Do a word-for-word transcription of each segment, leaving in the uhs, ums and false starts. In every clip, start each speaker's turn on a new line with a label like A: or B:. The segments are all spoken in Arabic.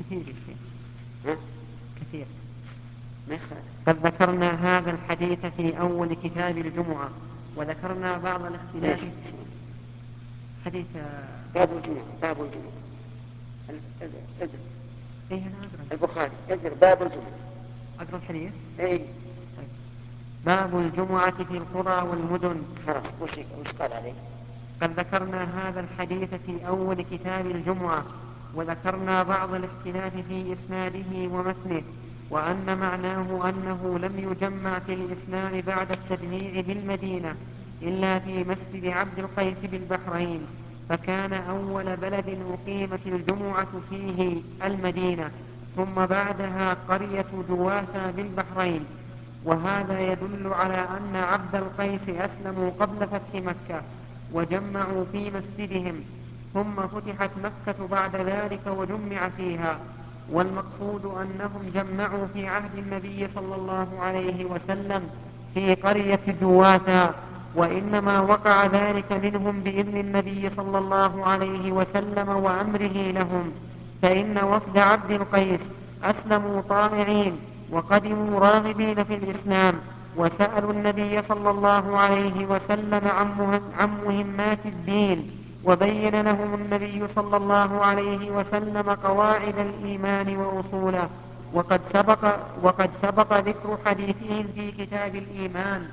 A: كثير شيء.
B: ها؟
A: كثير.
B: مثل
A: قد ذكرنا هذا الحديث في أول كتاب الجمعة وذكرنا بعض الاختلاف. حديث
B: باب الجمعة باب الجمعة ادر
A: ايه انا اقرا
B: البخاري ادر باب الجمعة
A: اقرا الحديث.
B: اي
A: طيب. باب الجمعة في القرى والمدن.
B: خلاص وش وش قال عليه؟
A: قد ذكرنا هذا الحديث في أول كتاب الجمعة وذكرنا بعض الاختلاف في إسناده ومتنه، وأن معناه أنه لم يجمع في الإسلام بعد التجميع بالمدينة إلا في مسجد عبد القيس بالبحرين، فكان أول بلد أقيمت الجمعة فيه المدينة، ثم بعدها قرية جواثة بالبحرين. وهذا يدل على أن عبد القيس أسلموا قبل فتح مكة وجمعوا في مسجدهم، ثم فتحت مكة بعد ذلك وجمع فيها. والمقصود أنهم جمعوا في عهد النبي صلى الله عليه وسلم في قرية جواثة، وإنما وقع ذلك منهم بإذن النبي صلى الله عليه وسلم وأمره لهم، فإن وفد عبد القيس أسلموا طائعين وقدموا راغبين في الإسلام، وسألوا النبي صلى الله عليه وسلم عن مهمات الدين، وبين لهم النبي صلى الله عليه وسلم قواعد الإيمان وأصوله. وقد سبق, وقد سبق ذكر حديثهم في كتاب الإيمان،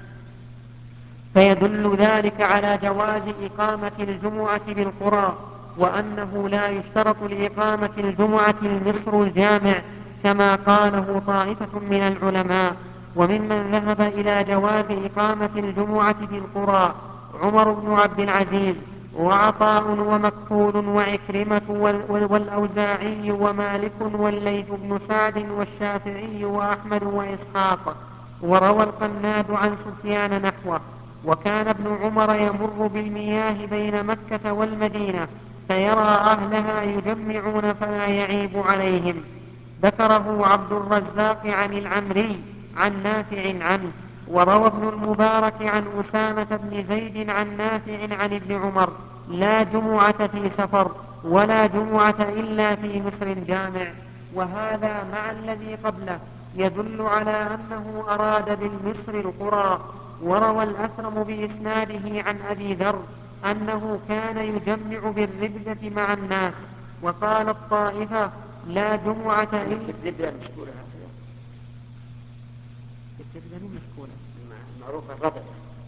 A: فيدل ذلك على جواز إقامة الجمعة بالقرى، وأنه لا يشترط لإقامة الجمعة المصر الجامع كما قاله طائفة من العلماء. وممن ذهب إلى جواز إقامة الجمعة بالقرى عمر بن عبد العزيز وعطاء ومكحول وعكرمة والأوزاعي ومالك والليث بن سعد والشافعي وأحمد وإسحاق، وروى القناد عن سفيان نحوه. وكان ابن عمر يمر بالمياه بين مكة والمدينة فيرى أهلها يجمعون فلا يعيب عليهم. ذكره عبد الرزاق عن العمري عن نافع عنه. وروى ابن المبارك عن أسامة بن زيد عن نافع عن ابن عمر: لا جمعة في سفر ولا جمعة إلا في مصر جامع. وهذا مع الذي قبله يدل على أنه أراد بالمصر القرى. وروى الأكرم بإسناده عن أبي ذر أنه كان يجمع بالربدة مع الناس. وقال الطائفة: لا جمعة إلا
B: معروفة الربدة،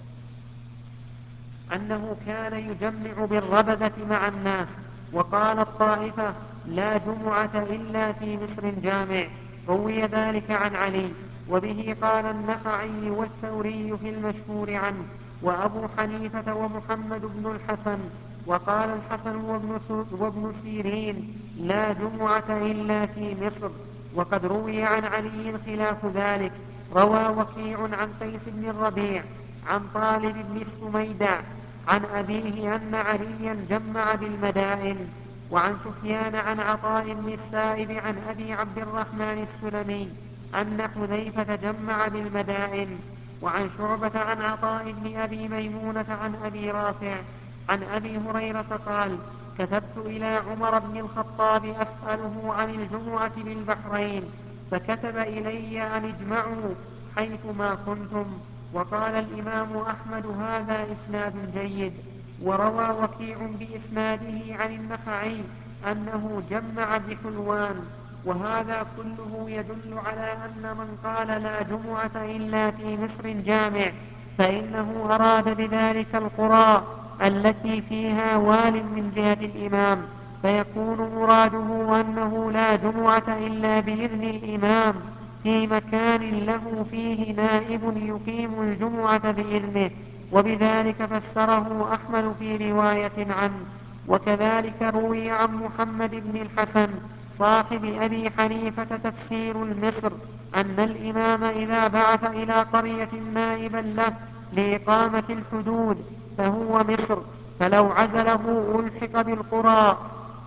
A: أنه كان يجمع بالربدة مع الناس. وقال الطائفة: لا جمعة إلا في مصر جامع. روي ذلك عن علي، وبه قال النخعي والثوري في المشهور عنه، وأبو حنيفة ومحمد بن الحسن. وقال الحسن وابن سيرين: لا جمعة إلا في مصر. وقد روي عن علي خلاف ذلك. روى وكيع عن قيس بن الربيع عن طالب بن السميدع عن أبيه أن عليا جمع بالمدائن. وعن سفيان عن عطاء بن السائب عن أبي عبد الرحمن السلمي أن حذيفة جمع بالمدائن. وعن شعبة عن عطاء بن أبي ميمونة عن أبي رافع عن أبي هريرة قال: كتبت إلى عمر بن الخطاب أسأله عن الجمعة بالبحرين، فكتب إلي أن اجمعوا حيثما كنتم. وقال الإمام أحمد: هذا إسناد جيد. وروى وكيع بإسناده عن النخعي أنه جمع بحلوان. وهذا كله يدل على أن من قال لا جمعة إلا في مصر جامع فإنه أراد بذلك القرى التي فيها وال من جهة الإمام، فيكون مراده أنه لا جمعة إلا بإذن الإمام في مكان له فيه نائب يقيم الجمعة بإذنه. وبذلك فسره أحمد في رواية عنه. وكذلك روي عن محمد بن الحسن صاحب أبي حنيفة تفسير المصر أن الإمام إذا بعث إلى قرية نائبا له لإقامة الحدود فهو مصر، فلو عزله ألحق بالقرى.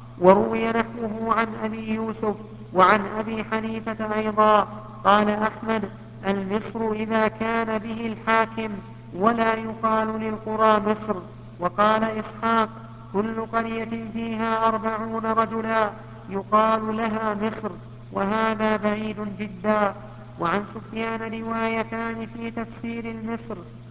A: وروي نحوه عن أبي يوسف وعن أبي حنيفة أيضا. قال أحمد: المصر إذا كان به الحاكم، ولا يقال للقرى مصر. وقال إسحاق: كل قرية فيها أربعون رجلا يقال لها مصر، وهذا بعيد جدا. وعن سفيان روايتان في تفسير المصر،